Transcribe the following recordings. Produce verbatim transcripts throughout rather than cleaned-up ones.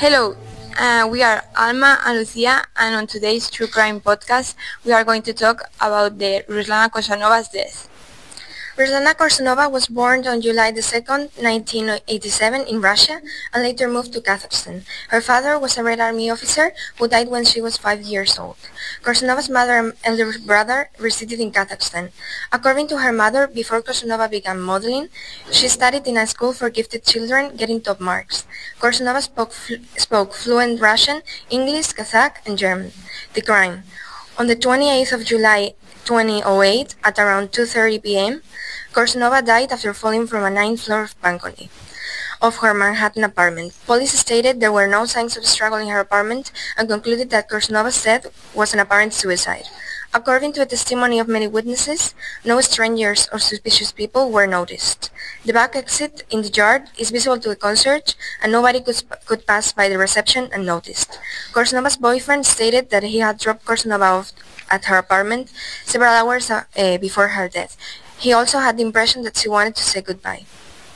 Hello, uh, we are Alma and Lucia, and on today's True Crime podcast, we are going to talk about the Ruslana Kosanova's death. Ruslana Korsunova was born on July the second, nineteen eighty-seven in Russia and later moved to Kazakhstan. Her father was a Red Army officer who died when she was five years old. Korsunova's mother and elder brother resided in Kazakhstan. According to her mother, before Korsunova began modeling, she studied in a school for gifted children, getting top marks. Korsunova spoke, fl- spoke fluent Russian, English, Kazakh, and German. The crime. On the twenty-eighth of July two thousand eight, at around two thirty p.m., Korsunova died after falling from a ninth-floor balcony of her Manhattan apartment. Police stated there were no signs of struggle in her apartment and concluded that Korsunova's death was an apparent suicide. According to a testimony of many witnesses, no strangers or suspicious people were noticed. The back exit in the yard is visible to the concierge, and nobody could, sp- could pass by the reception unnoticed. Korsunova's boyfriend stated that he had dropped Korsunova off at her apartment several hours uh, uh, before her death. He also had the impression that she wanted to say goodbye.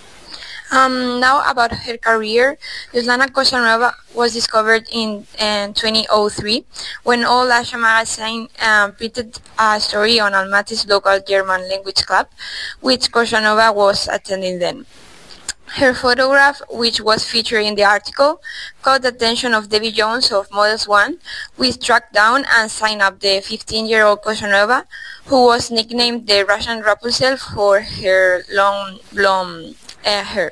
Um, now about her career, Ruslana Kosanova was discovered in uh, twenty oh three when All Asia magazine uh, printed a story on Almaty's local German language club, which Kosanova was attending then. Her photograph, which was featured in the article, caught the attention of Debbie Jones of Models One, which tracked down and signed up the fifteen-year-old Kosanova, who was nicknamed the Russian Rapunzel for her long blonde uh, hair.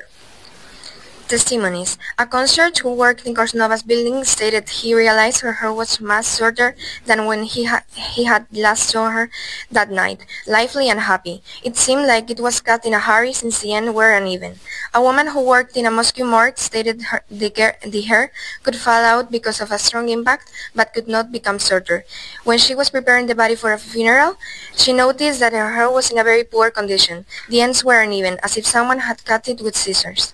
Testimonies. A concierge who worked in Korsunova's building stated he realized her hair was much shorter than when he, ha- he had last saw her that night, lively and happy. It seemed like it was cut in a hurry since the ends were uneven. A woman who worked in a Moscow morgue stated her, the, ger- the hair could fall out because of a strong impact but could not become shorter. When she was preparing the body for a funeral, she noticed that her hair was in a very poor condition. The ends were uneven, as if someone had cut it with scissors.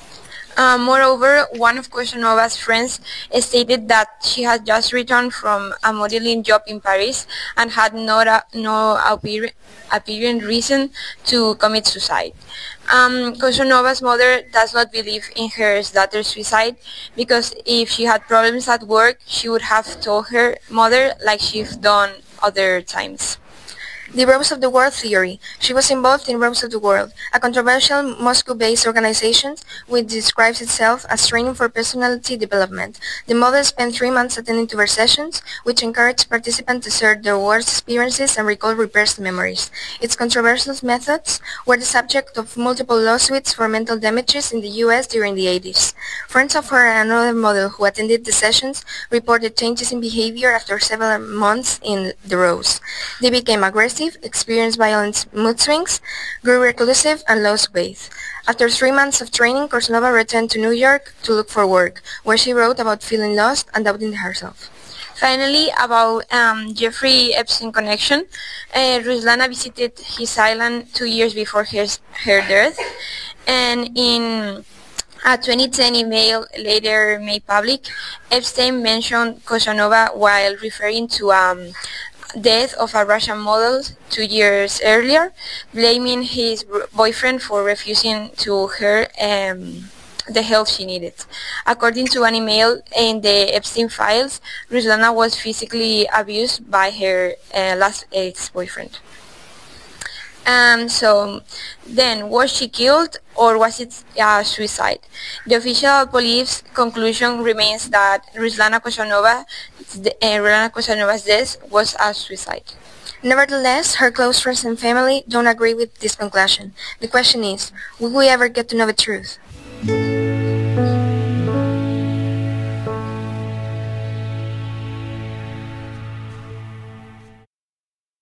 Uh, moreover, one of Kosanova's friends stated that she had just returned from a modeling job in Paris and had not a, no appear, apparent reason to commit suicide. Um, Kosanova's mother does not believe in her daughter's suicide because if she had problems at work, she would have told her mother like she's done other times. The Rose of the World theory. She was involved in Rose of the World, a controversial Moscow-based organization which describes itself as training for personality development. The model spent three months attending to her sessions, which encouraged participants to share their worst experiences and recall repressed memories. Its controversial methods were the subject of multiple lawsuits for mental damages in the U S during the eighties. Friends of her and another model who attended the sessions reported changes in behavior after several months in the Rose. They became aggressive, experienced violent mood swings, grew reclusive, and lost weight. After three months of training, Korsunova returned to New York to look for work, where she wrote about feeling lost and doubting herself. Finally, about um, Jeffrey Epstein connection, uh, Ruslana visited his island two years before his, her death, and in a twenty ten email later made public, Epstein mentioned Kosanova while referring to um, death of a Russian model two years earlier, blaming his boyfriend for refusing to her um, the help she needed. According to an email in the Epstein files, Ruslana was physically abused by her uh, last ex-boyfriend. Um, so then, was she killed or was it uh, suicide? The official police conclusion remains that Ruslana Kosanova, uh, Ruslana Kosanova's death was a suicide. Nevertheless, her close friends and family don't agree with this conclusion. The question is, will we ever get to know the truth?